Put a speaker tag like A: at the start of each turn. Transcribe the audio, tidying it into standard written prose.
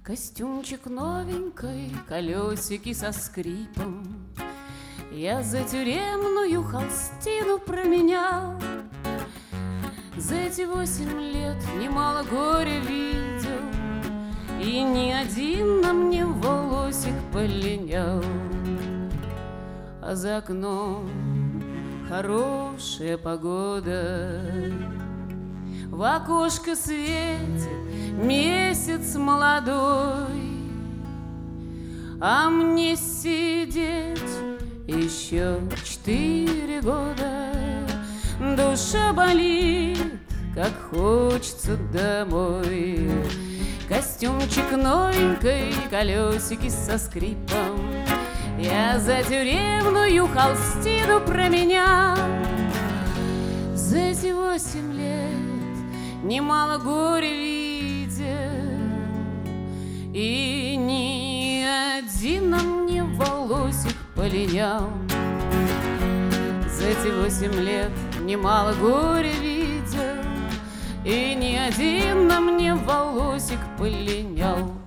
A: Костюмчик новенький, колесики со скрипом я за тюремную холстину променял. За эти 8 лет немало горя видел, и ни один на мне волосик полинял. А за окном хорошая погода, в окошко светит месяц молодой, а мне сидеть еще 4 года. Душа болит, как хочется домой. Костюмчик новенький, колесики со скрипом я за тюремную холстину променял. За эти 8 лет немало горя видел, и ни один на мне волосик полинял. За эти 8 лет немало горя видел, и ни один на мне волосик полинял.